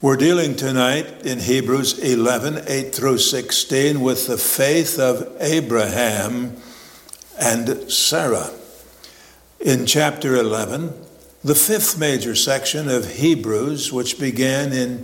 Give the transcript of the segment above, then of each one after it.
We're dealing tonight in Hebrews 11, 8 through 16 with the faith of Abraham and Sarah. In chapter 11, the fifth major section of Hebrews, which began in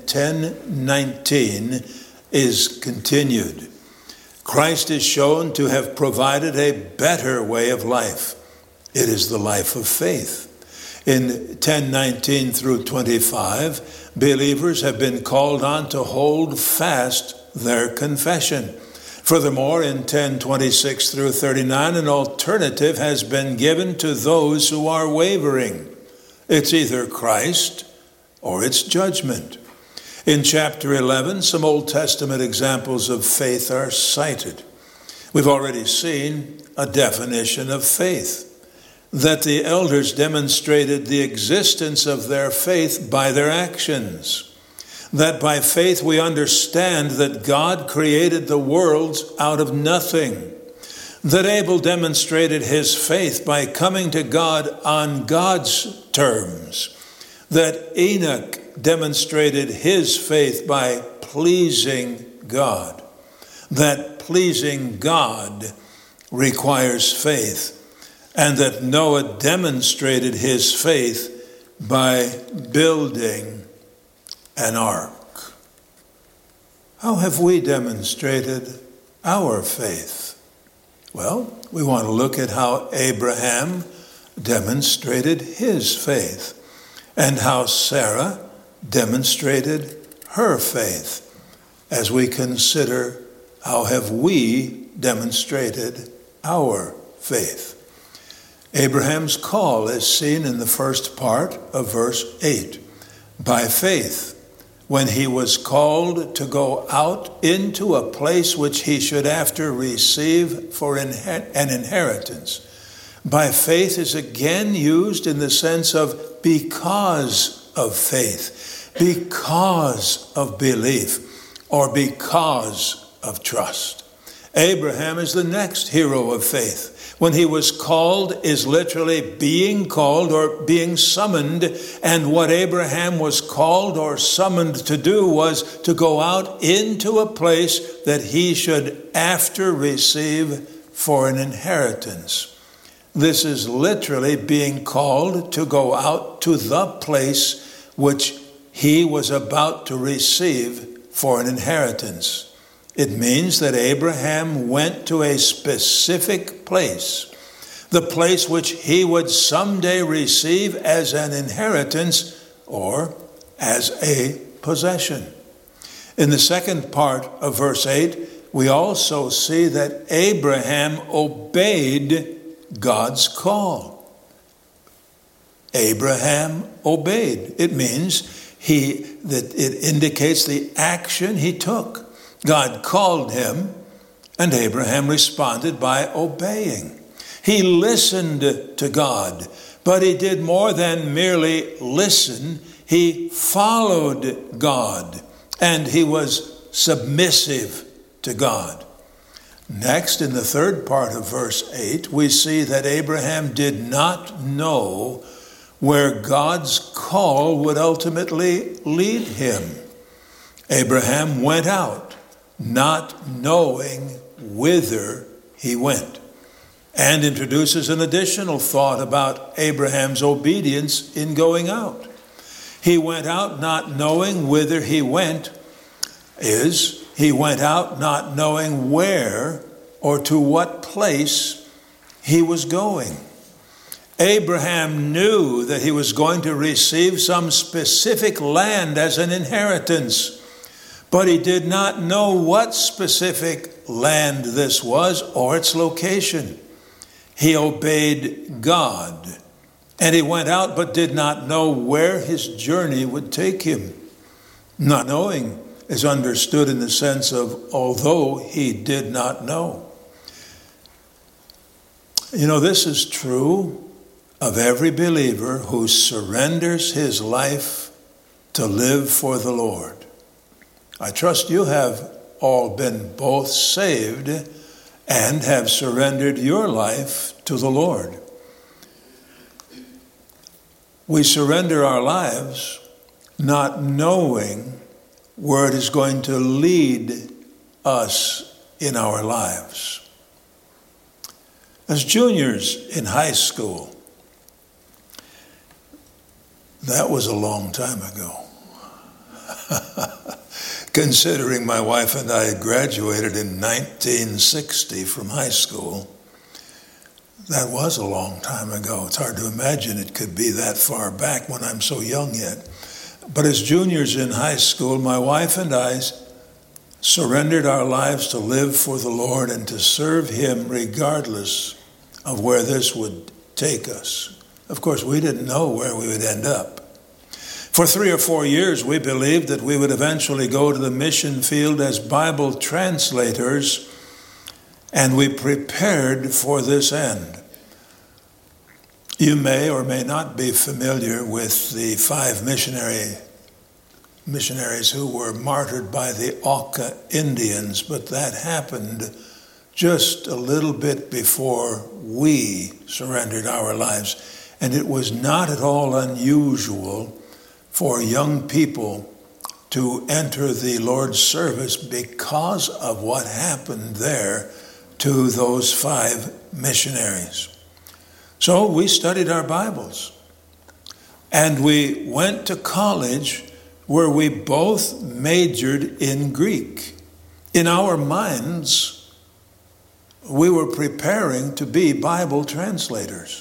10:19, is continued. Christ is shown to have provided a better way of life. It is the life of faith. In 10:19 through 25, believers have been called on to hold fast their confession. Furthermore, in 10:26 through 39, an alternative has been given to those who are wavering. It's either Christ or it's judgment. In chapter 11, some Old Testament examples of faith are cited. We've already seen a definition of faith, that the elders demonstrated the existence of their faith by their actions. That by faith we understand that God created the worlds out of nothing. That Abel demonstrated his faith by coming to God on God's terms. That Enoch demonstrated his faith by pleasing God. That pleasing God requires faith. And that Noah demonstrated his faith by building an ark. How have we demonstrated our faith? Well, we want to look at how Abraham demonstrated his faith and how Sarah demonstrated her faith as we consider how have we demonstrated our faith. Abraham's call is seen in the first part of verse 8. By faith, when he was called to go out into a place which he should after receive for an inheritance. By faith is again used in the sense of because of faith, because of belief, or because of trust. Abraham is the next hero of faith. When he was called is literally being called or being summoned. And what Abraham was called or summoned to do was to go out into a place that he should after receive for an inheritance. This is literally being called to go out to the place which he was about to receive for an inheritance. It means that Abraham went to a specific place, the place which he would someday receive as an inheritance or as a possession. In the second part of verse 8, we also see that Abraham obeyed God's call. Abraham obeyed. It means that it indicates the action he took. God called him, and Abraham responded by obeying. He listened to God, but he did more than merely listen. He followed God, and he was submissive to God. Next, in the third part of verse 8, we see that Abraham did not know where God's call would ultimately lead him. Abraham went out, not knowing whither he went, and introduces an additional thought about Abraham's obedience in going out. He went out not knowing whither he went, he went out not knowing where or to what place he was going. Abraham knew that he was going to receive some specific land as an inheritance, but he did not know what specific land this was or its location. He obeyed God, and he went out but did not know where his journey would take him. Not knowing is understood in the sense of although he did not know. This is true of every believer who surrenders his life to live for the Lord. I trust you have all been both saved and have surrendered your life to the Lord. We surrender our lives not knowing where it is going to lead us in our lives. As juniors in high school, that was a long time ago. Considering my wife and I graduated in 1960 from high school, that was a long time ago. It's hard to imagine it could be that far back when I'm so young yet. But as juniors in high school, my wife and I surrendered our lives to live for the Lord and to serve Him regardless of where this would take us. Of course, we didn't know where we would end up. For 3 or 4 years, we believed that we would eventually go to the mission field as Bible translators, and we prepared for this end. You may or may not be familiar with the 5 missionaries who were martyred by the Auca Indians, but that happened just a little bit before we surrendered our lives. And it was not at all unusual for young people to enter the Lord's service because of what happened there to those 5 missionaries. So we studied our Bibles, and we went to college where we both majored in Greek. In our minds, we were preparing to be Bible translators.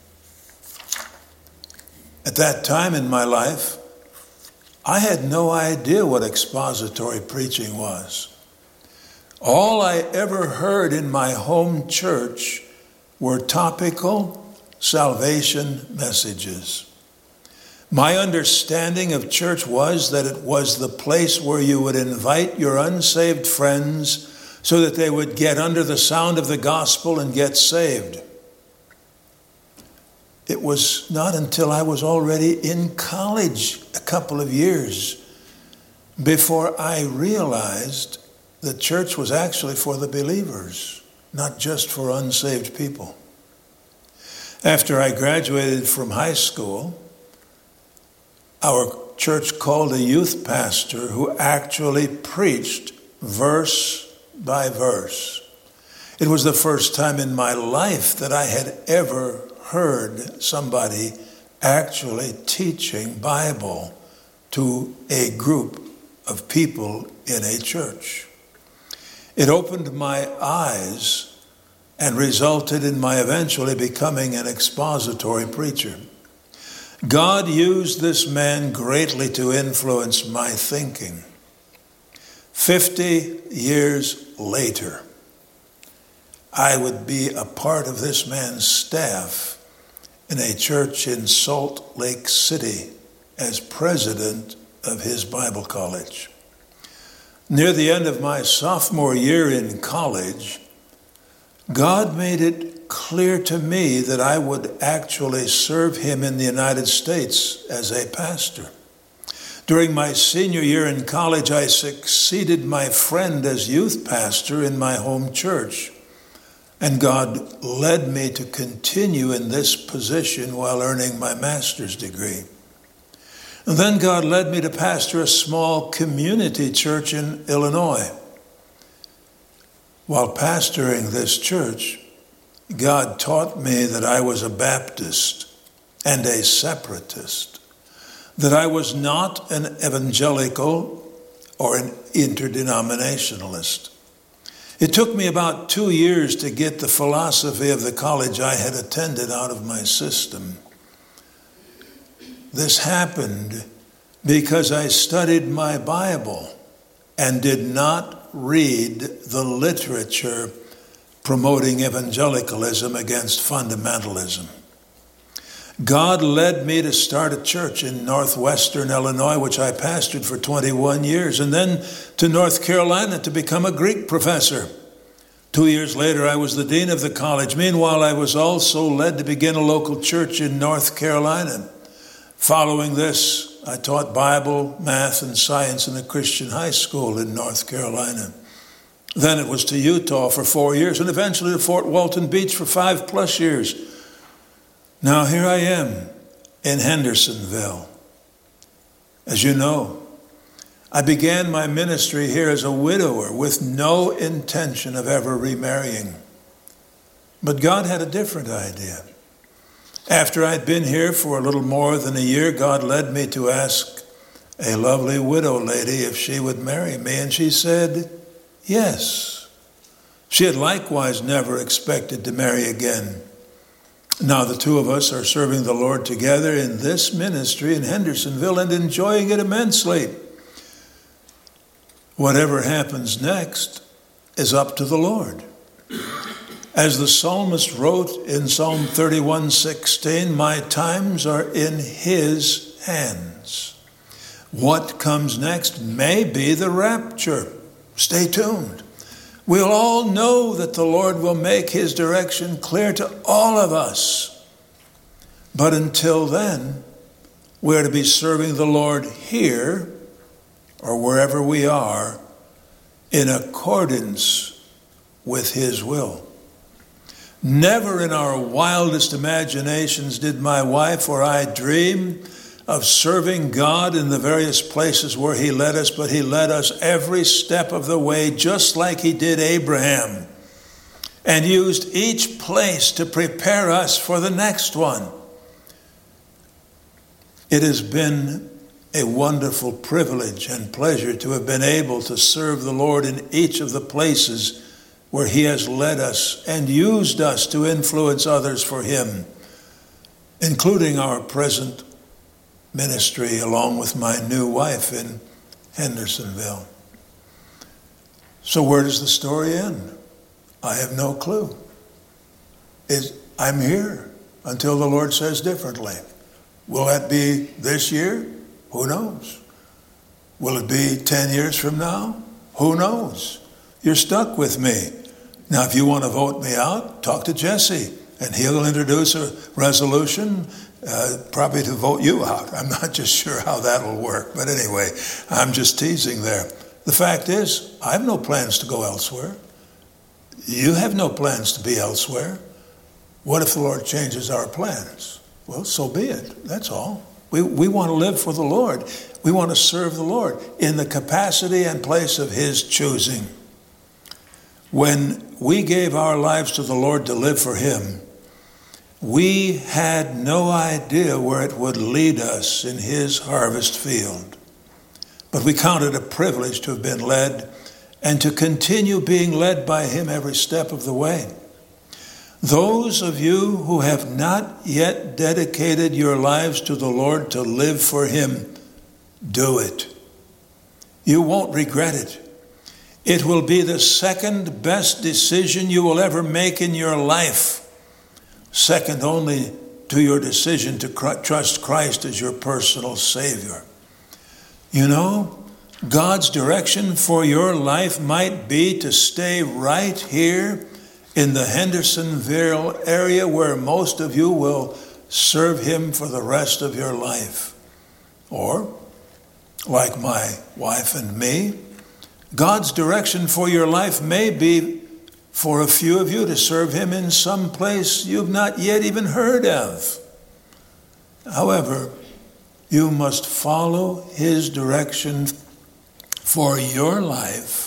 At that time in my life, I had no idea what expository preaching was. All I ever heard in my home church were topical salvation messages. My understanding of church was that it was the place where you would invite your unsaved friends so that they would get under the sound of the gospel and get saved. It was not until I was already in college a couple of years before I realized that church was actually for the believers, not just for unsaved people. After I graduated from high school, our church called a youth pastor who actually preached verse by verse. It was the first time in my life that I had ever heard somebody actually teaching Bible to a group of people in a church. It opened my eyes and resulted in my eventually becoming an expository preacher. God used this man greatly to influence my thinking. 50 years later, I would be a part of this man's staff in a church in Salt Lake City as president of his Bible college. Near the end of my sophomore year in college, God made it clear to me that I would actually serve Him in the United States as a pastor. During my senior year in college, I succeeded my friend as youth pastor in my home church. And God led me to continue in this position while earning my master's degree. And then God led me to pastor a small community church in Illinois. While pastoring this church, God taught me that I was a Baptist and a separatist, that I was not an evangelical or an interdenominationalist. It took me about 2 years to get the philosophy of the college I had attended out of my system. This happened because I studied my Bible and did not read the literature promoting evangelicalism against fundamentalism. God led me to start a church in northwestern Illinois, which I pastored for 21 years, and then to North Carolina to become a Greek professor. 2 years later, I was the dean of the college. Meanwhile, I was also led to begin a local church in North Carolina. Following this, I taught Bible, math, and science in a Christian high school in North Carolina. Then it was to Utah for 4 years, and eventually to Fort Walton Beach for 5+ years. Now here I am in Hendersonville. As you know, I began my ministry here as a widower with no intention of ever remarrying. But God had a different idea. After I'd been here for a little more than a year, God led me to ask a lovely widow lady if she would marry me, and she said yes. She had likewise never expected to marry again. Now the two of us are serving the Lord together in this ministry in Hendersonville and enjoying it immensely. Whatever happens next is up to the Lord. As the psalmist wrote in Psalm 31:16, my times are in his hands. What comes next may be the rapture. Stay tuned. We'll all know that the Lord will make his direction clear to all of us. But until then, we're to be serving the Lord here or wherever we are in accordance with his will. Never in our wildest imaginations did my wife or I dream of serving God in the various places where he led us, but he led us every step of the way, just like he did Abraham, and used each place to prepare us for the next one. It has been a wonderful privilege and pleasure to have been able to serve the Lord in each of the places where he has led us and used us to influence others for him, including our present ministry along with my new wife in Hendersonville. So where does the story end? I have no clue. I'm here until the Lord says differently. Will that be this year? Who knows? Will it be 10 years from now? Who knows? You're stuck with me. Now, if you want to vote me out, talk to Jesse, and he'll introduce a resolution probably to vote you out. I'm not just sure how that'll work. But anyway, I'm just teasing there. The fact is, I have no plans to go elsewhere. You have no plans to be elsewhere. What if the Lord changes our plans? Well, so be it. That's all. We want to live for the Lord. We want to serve the Lord in the capacity and place of his choosing. When we gave our lives to the Lord to live for him, we had no idea where it would lead us in his harvest field. But we counted a privilege to have been led and to continue being led by him every step of the way. Those of you who have not yet dedicated your lives to the Lord to live for him, do it. You won't regret it. It will be the second best decision you will ever make in your life, second only to your decision to trust Christ as your personal Savior. You know, God's direction for your life might be to stay right here in the Hendersonville area where most of you will serve him for the rest of your life. Or, like my wife and me, God's direction for your life may be for a few of you to serve him in some place you've not yet even heard of. However, you must follow his direction for your life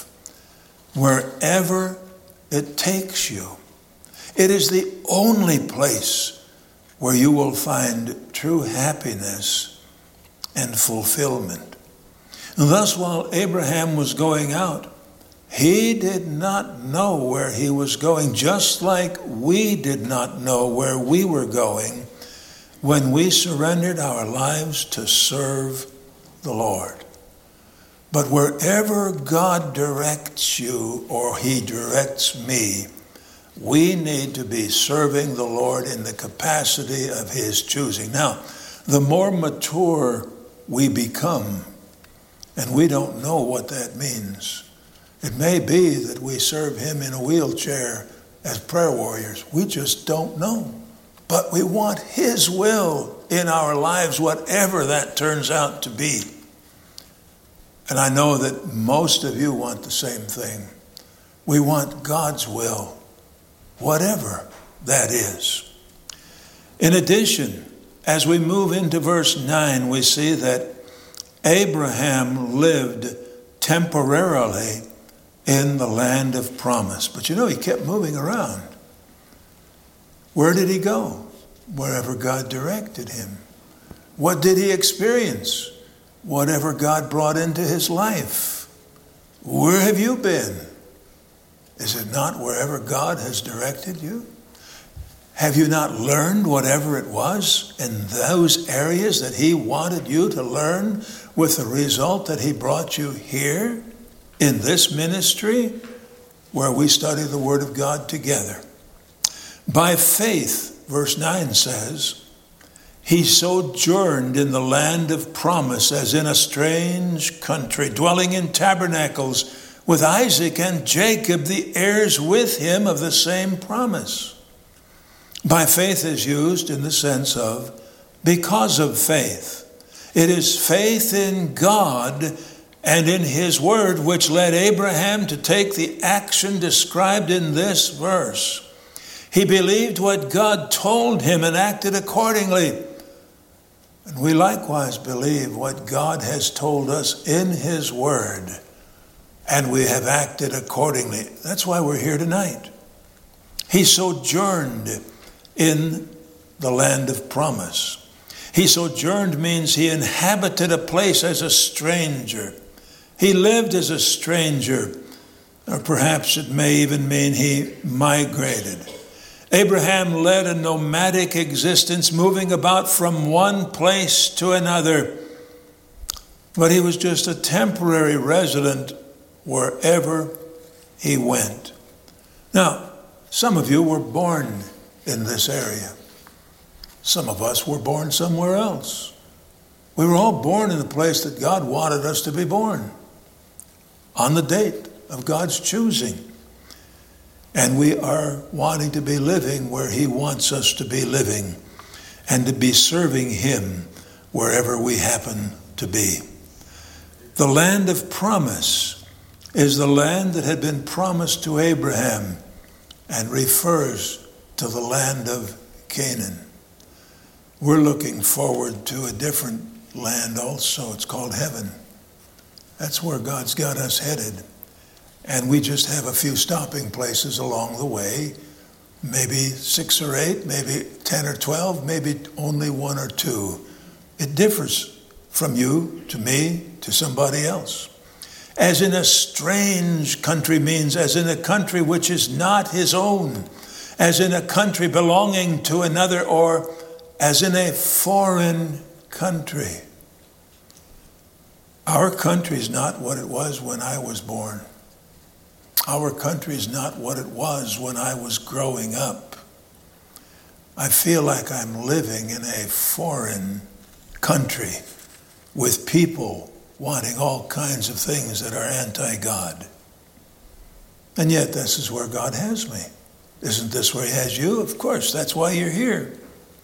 wherever it takes you. It is the only place where you will find true happiness and fulfillment. And thus, while Abraham was going out, he did not know where he was going, just like we did not know where we were going when we surrendered our lives to serve the Lord. But wherever God directs you, or he directs me, we need to be serving the Lord in the capacity of his choosing. Now, the more mature we become, and we don't know what that means. It may be that we serve him in a wheelchair as prayer warriors. We just don't know. But we want his will in our lives, whatever that turns out to be. And I know that most of you want the same thing. We want God's will, whatever that is. In addition, as we move into verse 9, we see that Abraham lived temporarily in the land of promise. But you know, he kept moving around. Where did he go? Wherever God directed him. What did he experience? Whatever God brought into his life. Where have you been? Is it not wherever God has directed you? Have you not learned whatever it was in those areas that he wanted you to learn, with the result that he brought you here in this ministry where we study the Word of God together? By faith, verse 9 says, he sojourned in the land of promise as in a strange country, dwelling in tabernacles with Isaac and Jacob, the heirs with him of the same promise. By faith is used in the sense of because of faith. It is faith in God and in his word which led Abraham to take the action described in this verse. He believed what God told him and acted accordingly. And we likewise believe what God has told us in his word, and we have acted accordingly. That's why we're here tonight. He sojourned in the land of promise. He sojourned means he inhabited a place as a stranger. He lived as a stranger, or perhaps it may even mean he migrated. Abraham led a nomadic existence, moving about from one place to another. But he was just a temporary resident wherever he went. Now, some of you were born in this area. Some of us were born somewhere else. We were all born in the place that God wanted us to be born, on the date of God's choosing. And we are wanting to be living where he wants us to be living, and to be serving him wherever we happen to be. The land of promise is the land that had been promised to Abraham and refers to the land of Canaan. We're looking forward to a different land also. It's called heaven. That's where God's got us headed. And we just have a few stopping places along the way, maybe 6 or 8, maybe 10 or 12, maybe only 1 or 2. It differs from you to me to somebody else. As in a strange country means as in a country which is not his own, as in a country belonging to another, or as in a foreign country. Our country is not what it was when I was born. Our country is not what it was when I was growing up. I feel like I'm living in a foreign country with people wanting all kinds of things that are anti-God. And yet this is where God has me. Isn't this where he has you? Of course, that's why you're here.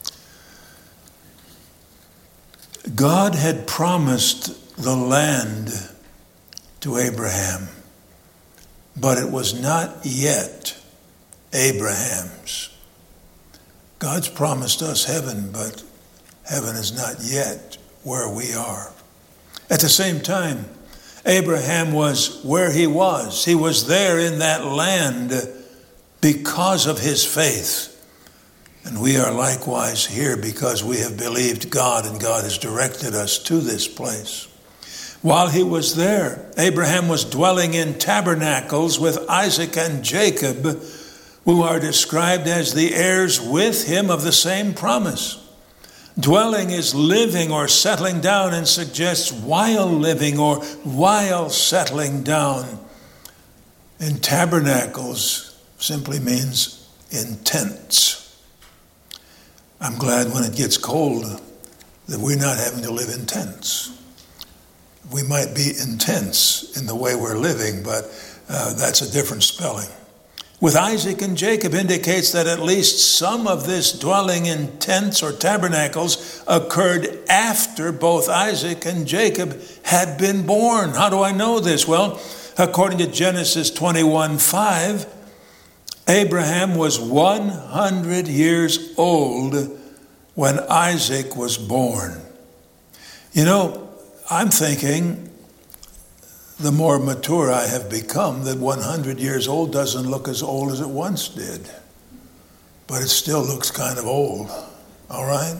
God had promised the land to Abraham, but it was not yet Abraham's. God's promised us heaven, but heaven is not yet where we are. At the same time, Abraham was where he was. He was there in that land because of his faith. And we are likewise here because we have believed God, and God has directed us to this place. While he was there, Abraham was dwelling in tabernacles with Isaac and Jacob, who are described as the heirs with him of the same promise. Dwelling is living or settling down, and suggests while living or while settling down. In tabernacles simply means in tents. I'm glad when it gets cold that we're not having to live in tents. We might be intense in the way we're living, but that's a different spelling. With Isaac and Jacob indicates that at least some of this dwelling in tents or tabernacles occurred after both Isaac and Jacob had been born. How do I know this? Well, according to Genesis 21:5, Abraham was 100 years old when Isaac was born. You know, I'm thinking, the more mature I have become, that 100 years old doesn't look as old as it once did. But it still looks kind of old, all right?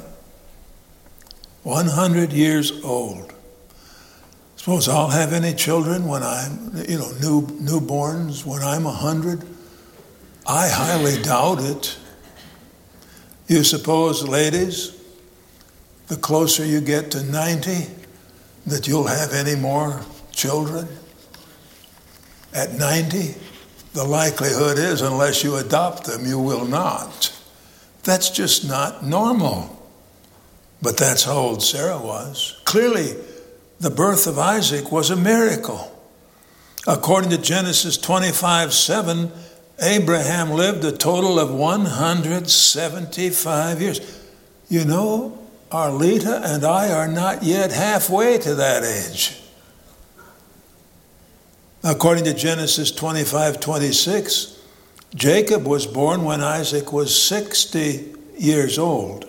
100 years old. Suppose I'll have any children when I'm, newborns when I'm 100? I highly doubt it. You suppose, ladies, the closer you get to 90, that you'll have any more children? At 90, the likelihood is, unless you adopt them, you will not. That's just not normal. But that's how old Sarah was. Clearly, the birth of Isaac was a miracle. According to Genesis 25:7, Abraham lived a total of 175 years. You know, Arleta and I are not yet halfway to that age. According to Genesis 25:26, Jacob was born when Isaac was 60 years old.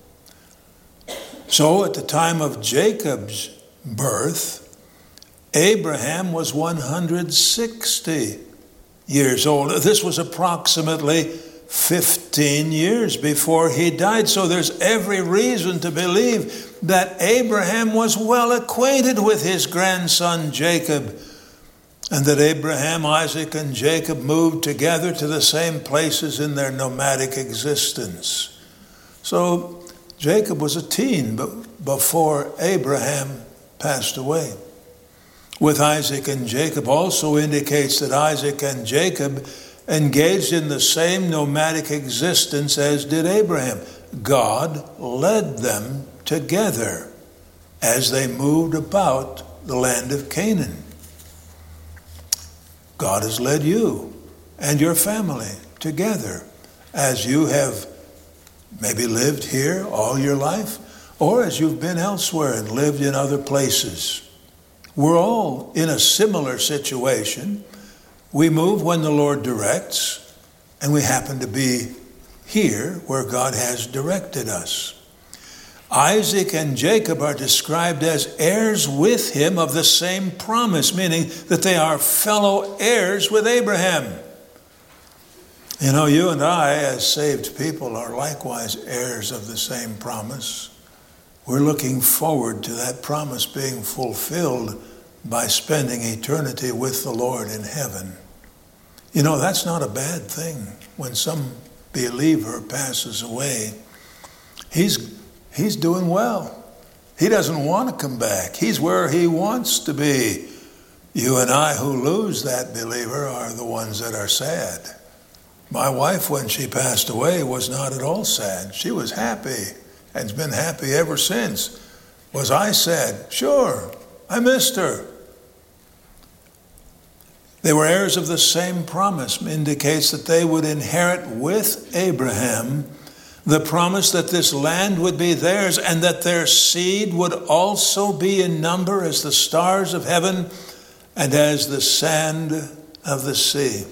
So at the time of Jacob's birth, Abraham was 160 years old. This was approximately 15 years before he died. So there's every reason to believe that Abraham was well acquainted with his grandson Jacob, and that Abraham, Isaac, and Jacob moved together to the same places in their nomadic existence. So Jacob was a teen before Abraham passed away. With Isaac and Jacob also indicates that Isaac and Jacob engaged in the same nomadic existence as did Abraham. God led them together as they moved about the land of Canaan. God has led you and your family together as you have maybe lived here all your life, or as you've been elsewhere and lived in other places. We're all in a similar situation. We move when the Lord directs, and we happen to be here where God has directed us. Isaac and Jacob are described as heirs with him of the same promise, meaning that they are fellow heirs with Abraham. You know, you and I, as saved people, are likewise heirs of the same promise. We're looking forward to that promise being fulfilled by spending eternity with the Lord in heaven. You know, that's not a bad thing. When some believer passes away, he's doing well. He doesn't want to come back. He's where he wants to be. You and I who lose that believer are the ones that are sad. My wife, when she passed away, was not at all sad. She was happy and has been happy ever since. Was I sad? Sure. I missed her. They were heirs of the same promise, indicates that they would inherit with Abraham the promise that this land would be theirs and that their seed would also be in number as the stars of heaven and as the sand of the sea.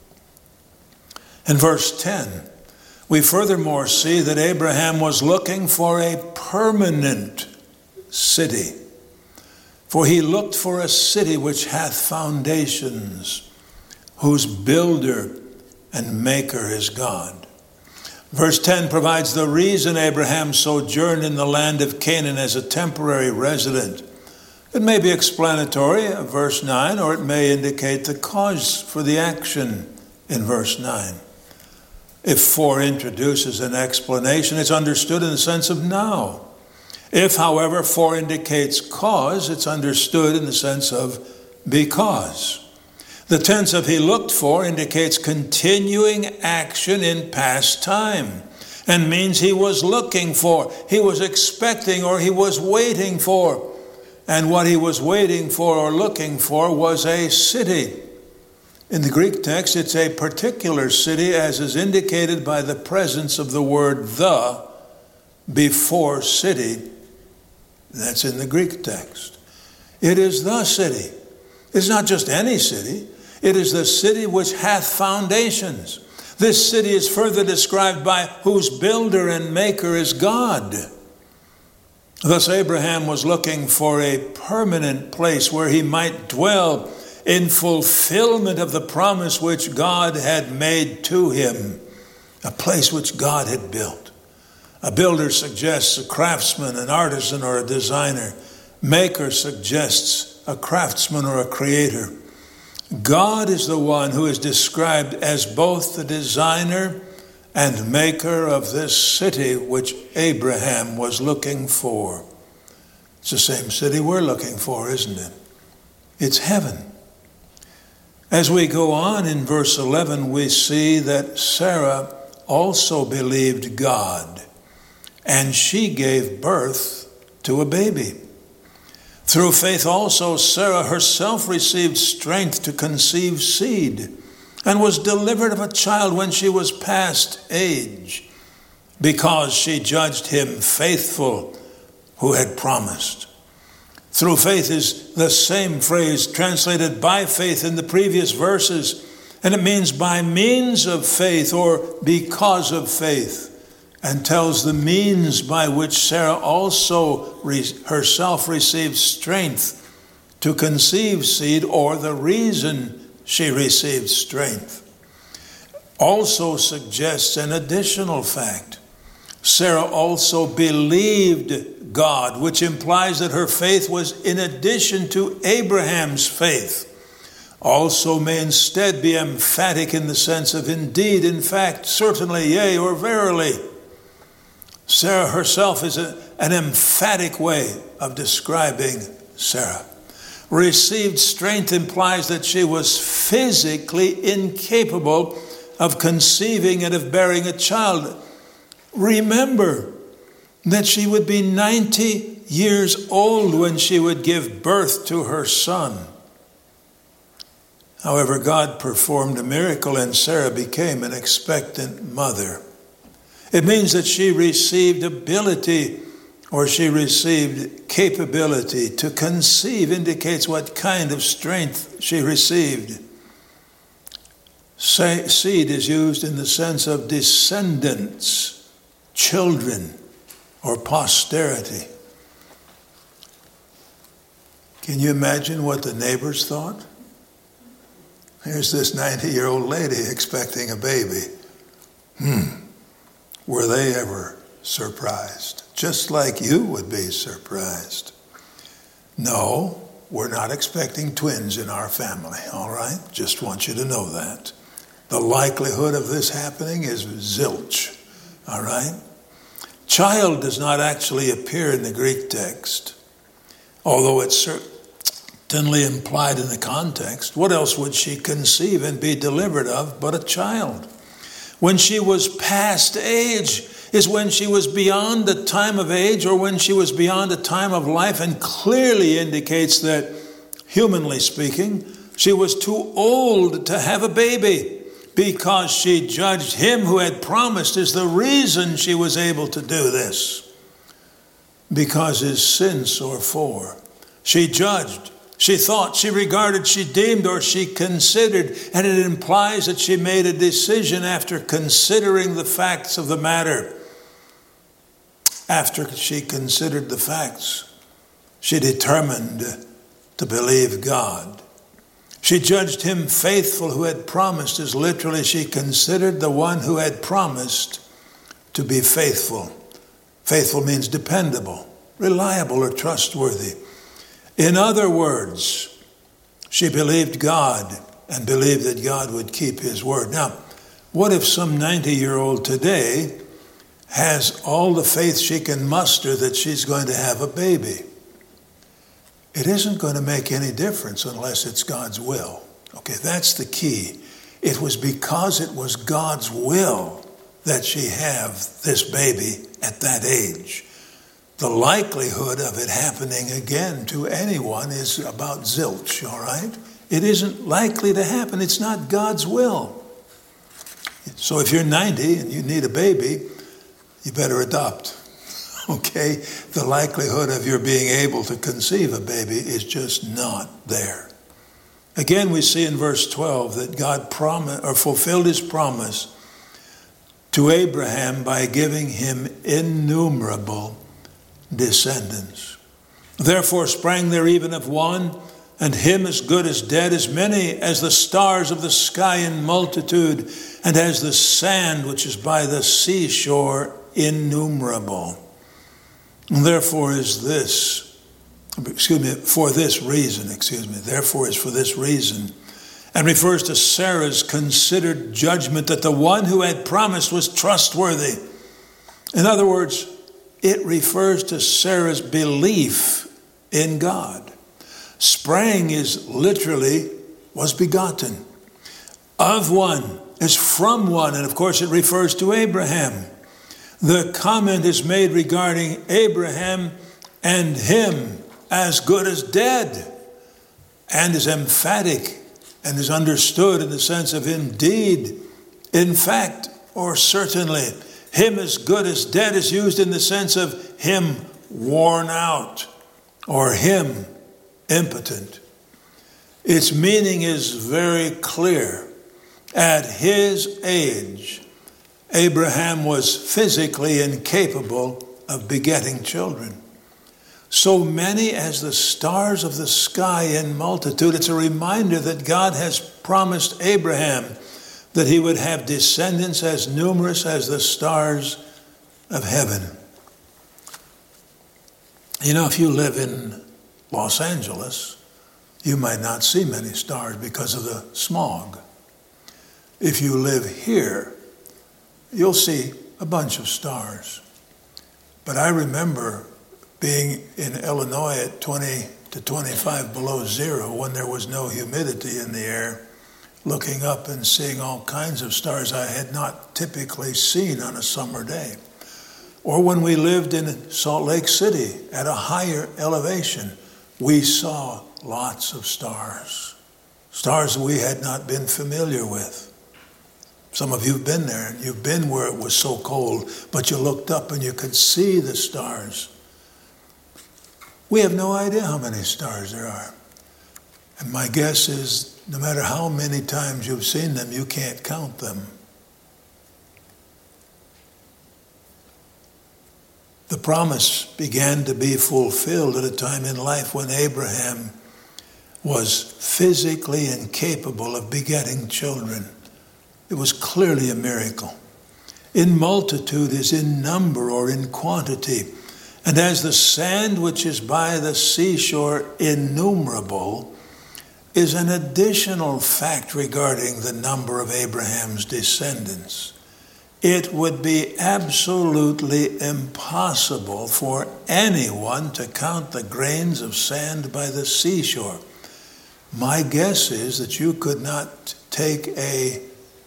In verse 10, we furthermore see that Abraham was looking for a permanent city. For he looked for a city which hath foundations, whose builder and maker is God. Verse 10 provides the reason Abraham sojourned in the land of Canaan as a temporary resident. It may be explanatory of verse 9, or it may indicate the cause for the action in verse 9. If for introduces an explanation, it's understood in the sense of now. If, however, for indicates cause, it's understood in the sense of because. The tense of he looked for indicates continuing action in past time and means he was looking for, he was expecting, or he was waiting for. And what he was waiting for or looking for was a city. In the Greek text, it's a particular city, as is indicated by the presence of the word the before city. That's in the Greek text. It is the city. It's not just any city. It is the city which hath foundations. This city is further described by whose builder and maker is God. Thus Abraham was looking for a permanent place where he might dwell in fulfillment of the promise which God had made to him, a place which God had built. A builder suggests a craftsman, an artisan, or a designer. Maker suggests a craftsman or a creator. God is the one who is described as both the designer and maker of this city which Abraham was looking for. It's the same city we're looking for, isn't it? It's heaven. As we go on in verse 11, we see that Sarah also believed God, and she gave birth to a baby. Through faith also, Sarah herself received strength to conceive seed and was delivered of a child when she was past age, because she judged him faithful who had promised. Through faith is the same phrase translated by faith in the previous verses, and it means by means of faith or because of faith, and tells the means by which Sarah also herself received strength to conceive seed, or the reason she received strength. Also suggests an additional fact. Sarah also believed God, which implies that her faith was in addition to Abraham's faith. Also may instead be emphatic in the sense of indeed, in fact, certainly, yea, or verily. Sarah herself is an emphatic way of describing Sarah. Received strength implies that she was physically incapable of conceiving and of bearing a child. Remember that she would be 90 years old when she would give birth to her son. However, God performed a miracle and Sarah became an expectant mother. It means that she received ability, or she received capability to conceive, indicates what kind of strength she received. Seed is used in the sense of descendants, children, or posterity. Can you imagine what the neighbors thought? Here's this 90-year-old lady expecting a baby. Were they ever surprised? Just like you would be surprised. No, we're not expecting twins in our family, all right? Just want you to know that. The likelihood of this happening is zilch, all right? Child does not actually appear in the Greek text, although it's certainly implied in the context. What else would she conceive and be delivered of but a child? When she was past age is when she was beyond the time of age, or when she was beyond a time of life, and clearly indicates that, humanly speaking, she was too old to have a baby, because she judged him who had promised is the reason she was able to do this. Because his sin sore for. She judged. She thought, she regarded, she deemed, or she considered, and it implies that she made a decision after considering the facts of the matter. After she considered the facts, she determined to believe God. She judged him faithful who had promised, as literally she considered the one who had promised to be faithful. Faithful means dependable, reliable, or trustworthy. In other words, she believed God and believed that God would keep his word. Now, what if some 90-year-old today has all the faith she can muster that she's going to have a baby? It isn't going to make any difference unless it's God's will. Okay, that's the key. It was because it was God's will that she have this baby at that age. The likelihood of it happening again to anyone is about zilch, all right? It isn't likely to happen. It's not God's will. So if you're 90 and you need a baby, you better adopt, okay? The likelihood of your being able to conceive a baby is just not there. Again, we see in verse 12 that God fulfilled his promise to Abraham by giving him innumerable descendants. Therefore sprang there even of one, and him as good as dead, as many as the stars of the sky in multitude, and as the sand which is by the seashore innumerable. And therefore is for this reason, and refers to Sarah's considered judgment that the one who had promised was trustworthy. In other words, it refers to Sarah's belief in God. Sprang is literally was begotten. Of one is from one, and of course it refers to Abraham. The comment is made regarding Abraham and him as good as dead, and is emphatic and is understood in the sense of indeed, in fact, or certainly. Him as good as dead is used in the sense of him worn out or him impotent. Its meaning is very clear. At his age, Abraham was physically incapable of begetting children. So many as the stars of the sky in multitude. It's a reminder that God has promised Abraham that he would have descendants as numerous as the stars of heaven. You know, if you live in Los Angeles, you might not see many stars because of the smog. If you live here, you'll see a bunch of stars. But I remember being in Illinois at 20 to 25 below zero when there was no humidity in the air, looking up and seeing all kinds of stars I had not typically seen on a summer day. Or when we lived in Salt Lake City at a higher elevation, we saw lots of stars we had not been familiar with. Some of you have been there, and you've been where it was so cold, but you looked up and you could see the stars. We have no idea how many stars there are. And my guess is, no matter how many times you've seen them, you can't count them. The promise began to be fulfilled at a time in life when Abraham was physically incapable of begetting children. It was clearly a miracle. In multitude is in number or in quantity. And as the sand which is by the seashore innumerable is an additional fact regarding the number of Abraham's descendants. It would be absolutely impossible for anyone to count the grains of sand by the seashore. My guess is that you could not take a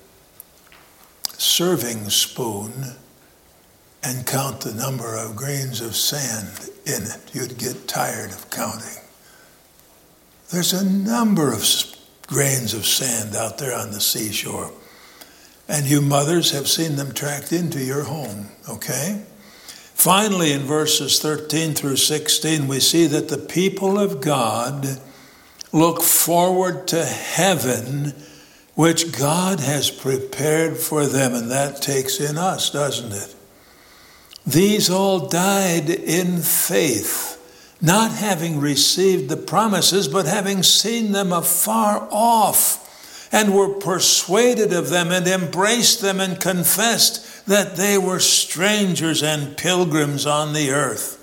serving spoon and count the number of grains of sand in it. You'd get tired of counting. There's a number of grains of sand out there on the seashore. And you mothers have seen them tracked into your home, okay? Finally, in verses 13 through 16, we see that the people of God look forward to heaven, which God has prepared for them. And that takes in us, doesn't it? These all died in faith, not having received the promises, but having seen them afar off, and were persuaded of them and embraced them and confessed that they were strangers and pilgrims on the earth.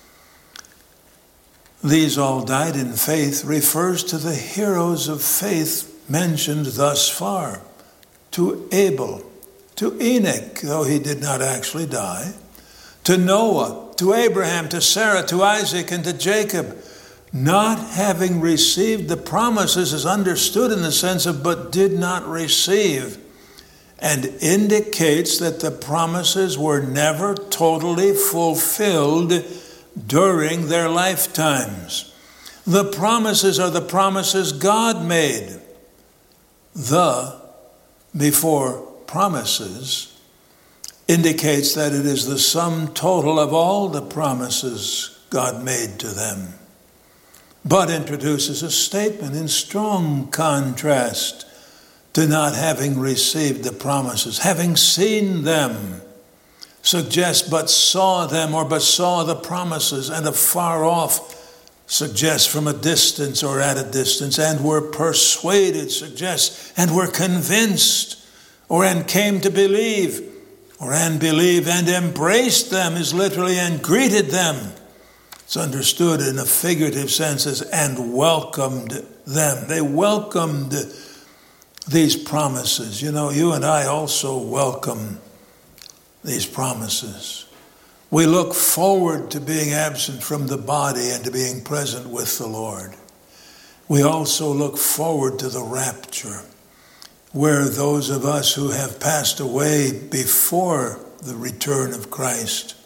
These all died in faith refers to the heroes of faith mentioned thus far, to Abel, to Enoch, though he did not actually die, to Noah, to Abraham, to Sarah, to Isaac, and to Jacob. Not having received the promises is understood in the sense of but did not receive, and indicates that the promises were never totally fulfilled during their lifetimes. The promises are the promises God made. The before promises indicates that it is the sum total of all the promises God made to them, but introduces a statement in strong contrast to not having received the promises, having seen them. suggests but saw them or but saw the promises, and afar off suggests from a distance or at a distance, and were persuaded suggests and were convinced, or and came to believe, or and believed and embraced them is literally and greeted them. It's understood in a figurative sense as and welcomed them. They welcomed these promises. You know, you and I also welcome these promises. We look forward to being absent from the body and to being present with the Lord. We also look forward to the rapture, where those of us who have passed away before the return of Christ,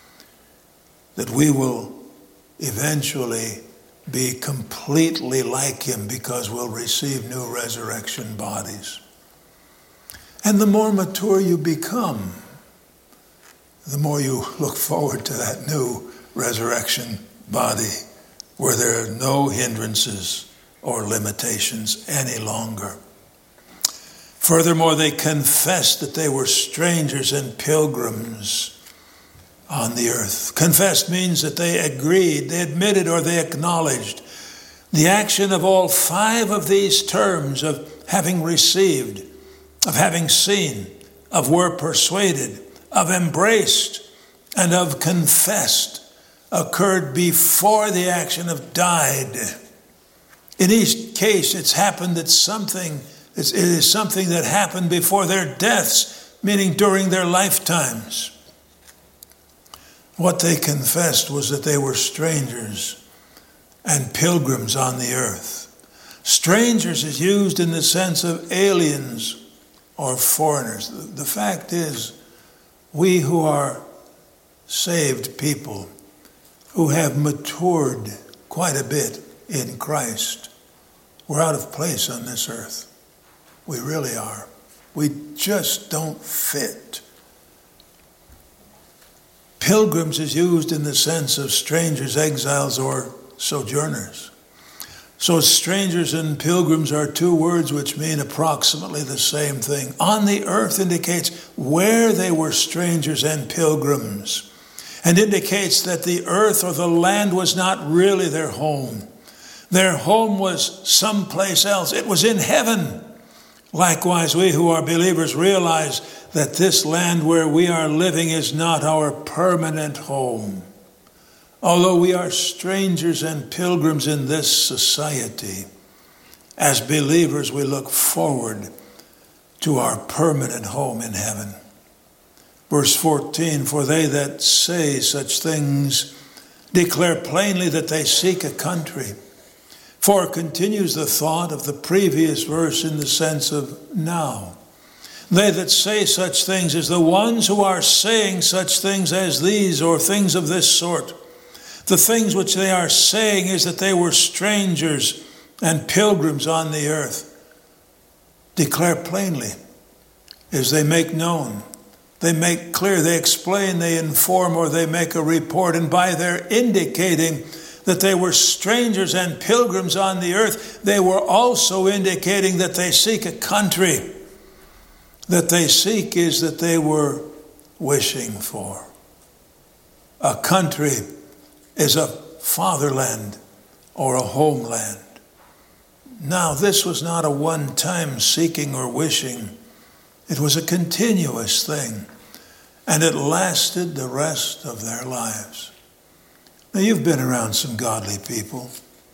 that we will eventually be completely like him because we'll receive new resurrection bodies. And the more mature you become, the more you look forward to that new resurrection body where there are no hindrances or limitations any longer. Furthermore, they confessed that they were strangers and pilgrims on the earth. Confessed means that they agreed, they admitted, or they acknowledged. The action of all 5 of these terms of having received, of having seen, of were persuaded, of embraced, and of confessed occurred before the action of died. In each case, it's happened that it is something that happened before their deaths, meaning during their lifetimes. What they confessed was that they were strangers and pilgrims on the earth. Strangers is used in the sense of aliens or foreigners. The fact is, we who are saved people, who have matured quite a bit in Christ, we're out of place on this earth. We really are. We just don't fit. Pilgrims is used in the sense of strangers, exiles, or sojourners. So strangers and pilgrims are 2 words which mean approximately the same thing. On the earth indicates where they were strangers and pilgrims, and indicates that the earth or the land was not really their home. Their home was someplace else. It was in heaven. Likewise, we who are believers realize that this land where we are living is not our permanent home. Although we are strangers and pilgrims in this society, as believers we look forward to our permanent home in heaven. Verse 14, for they that say such things declare plainly that they seek a country. For continues the thought of the previous verse in the sense of now. They that say such things is the ones who are saying such things as these or things of this sort. The things which they are saying is that they were strangers and pilgrims on the earth. Declare plainly as they make known. They make clear, they explain, they inform, or they make a report. And by their indicating that they were strangers and pilgrims on the earth, they were also indicating that they seek a country. That they seek is that they were wishing for. A country is a fatherland or a homeland. Now, this was not a one-time seeking or wishing. It was a continuous thing, and it lasted the rest of their lives. Now, you've been around some godly people.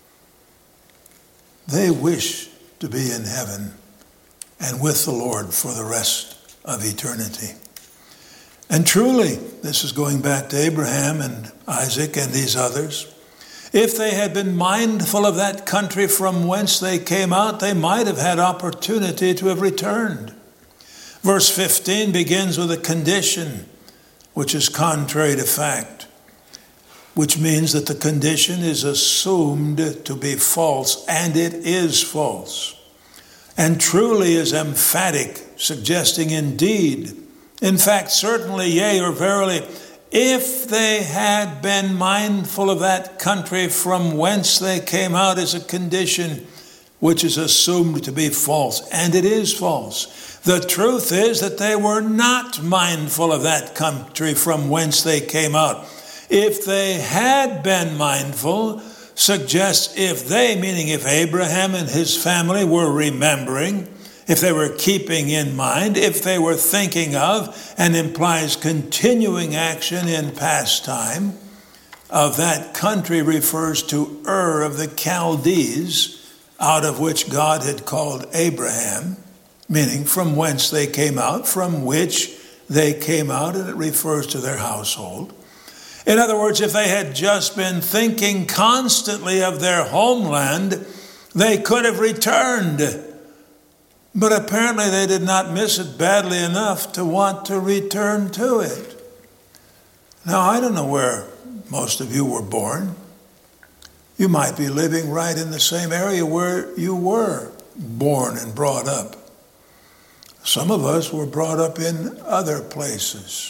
They wish to be in heaven and with the Lord for the rest of eternity. And truly, this is going back to Abraham and Isaac and these others. If they had been mindful of that country from whence they came out, they might have had opportunity to have returned. Verse 15 begins with a condition which is contrary to fact, which means that the condition is assumed to be false, and it is false. And truly is emphatic, suggesting indeed, in fact, certainly, yea, or verily, if they had been mindful of that country from whence they came out as a condition, which is assumed to be false, and it is false. The truth is that they were not mindful of that country from whence they came out. If they had been mindful, suggests if they, meaning if Abraham and his family were remembering, if they were keeping in mind, if they were thinking of, and implies continuing action in past time, of that country refers to Ur of the Chaldees, out of which God had called Abraham, meaning from whence they came out, from which they came out, and it refers to their household. In other words, if they had just been thinking constantly of their homeland, they could have returned. But apparently they did not miss it badly enough to want to return to it. Now, I don't know where most of you were born. You might be living right in the same area where you were born and brought up. Some of us were brought up in other places.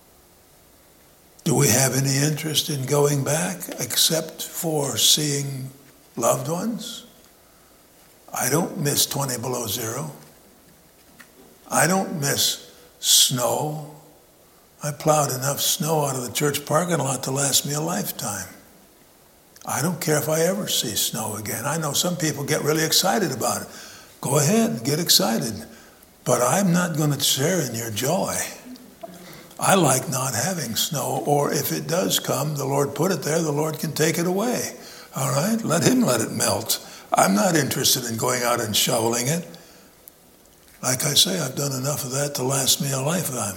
Do we have any interest in going back except for seeing loved ones? I don't miss 20 below zero. I don't miss snow. I plowed enough snow out of the church parking lot to last me a lifetime. I don't care if I ever see snow again. I know some people get really excited about it. Go ahead, get excited. But I'm not going to share in your joy. I like not having snow, or if it does come, the Lord put it there, the Lord can take it away. All right? Let him let it melt. I'm not interested in going out and shoveling it. Like I say, I've done enough of that to last me a lifetime.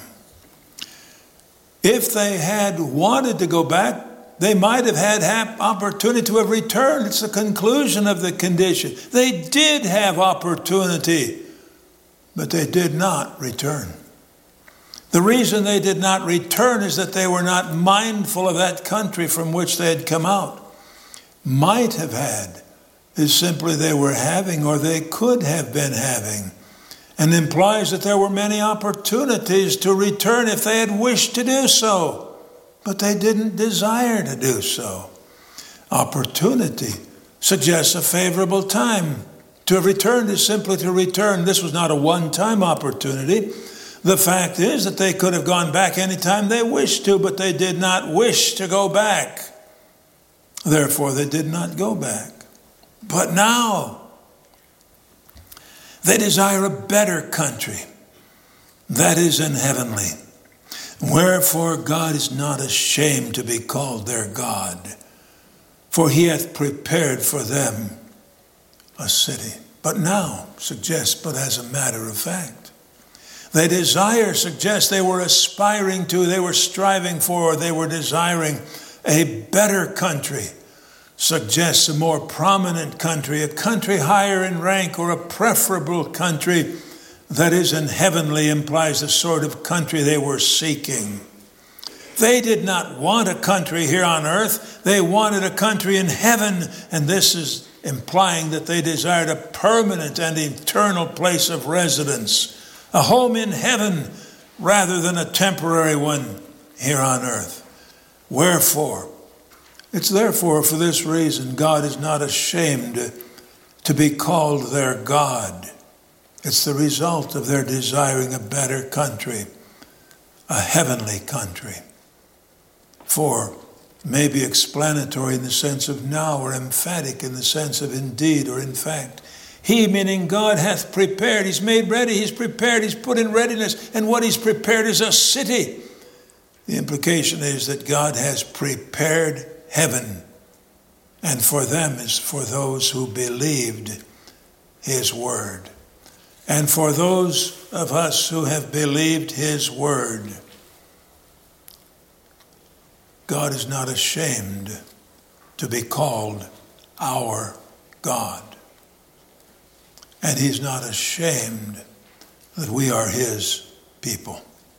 If they had wanted to go back, they might have had opportunity to have returned. It's the conclusion of the condition. They did have opportunity, but they did not return. The reason they did not return is that they were not mindful of that country from which they had come out. Might have had is simply they were having, or they could have been having, and implies that there were many opportunities to return if they had wished to do so, but they didn't desire to do so. Opportunity suggests a favorable time. To have returned is simply to return. This was not a one-time opportunity. The fact is that they could have gone back anytime they wished to, but they did not wish to go back. Therefore, they did not go back. But now, they desire a better country, that is in heavenly. Wherefore God is not ashamed to be called their God, for he hath prepared for them a city. But now suggests, but as a matter of fact. They desire suggests they were aspiring to, they were striving for, they were desiring a better country. Suggests a more prominent country, a country higher in rank, or a preferable country that is in heavenly, implies the sort of country they were seeking. They did not want a country here on earth. They wanted a country in heaven, and this is implying that they desired a permanent and eternal place of residence, a home in heaven rather than a temporary one here on earth. Wherefore, it's therefore for this reason God is not ashamed to be called their God. It's the result of their desiring a better country, a heavenly country. For may be explanatory in the sense of now, or emphatic in the sense of indeed or in fact. He, meaning God, hath prepared. He's made ready. He's prepared. He's put in readiness. And what he's prepared is a city. The implication is that God has prepared heaven. And for them is for those who believed his word. And for those of us who have believed his word, God is not ashamed to be called our God. And he's not ashamed that we are his people.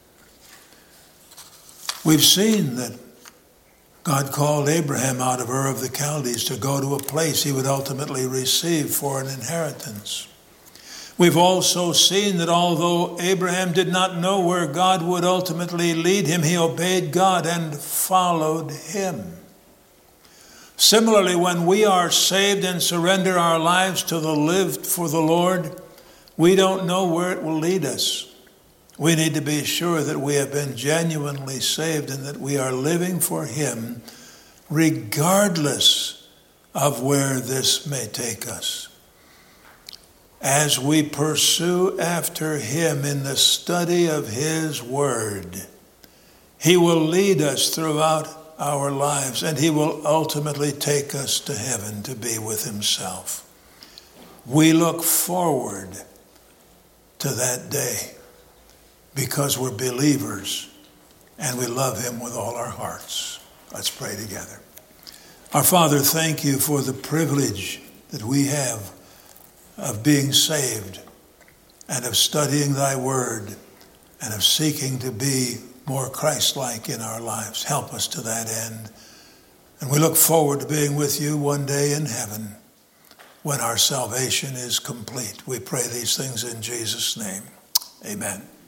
We've seen that God called Abraham out of Ur of the Chaldees to go to a place he would ultimately receive for an inheritance. We've also seen that although Abraham did not know where God would ultimately lead him, he obeyed God and followed him. Similarly, when we are saved and surrender our lives to the live for the Lord, we don't know where it will lead us. We need to be sure that we have been genuinely saved and that we are living for Him regardless of where this may take us. As we pursue after Him in the study of His Word, He will lead us throughout our lives, and He will ultimately take us to heaven to be with Himself. We look forward to that day because we're believers and we love Him with all our hearts. Let's pray together. Our Father, thank You for the privilege that we have of being saved and of studying Thy Word and of seeking to be more Christ-like in our lives. Help us to that end. And we look forward to being with You one day in heaven when our salvation is complete. We pray these things in Jesus' name. Amen.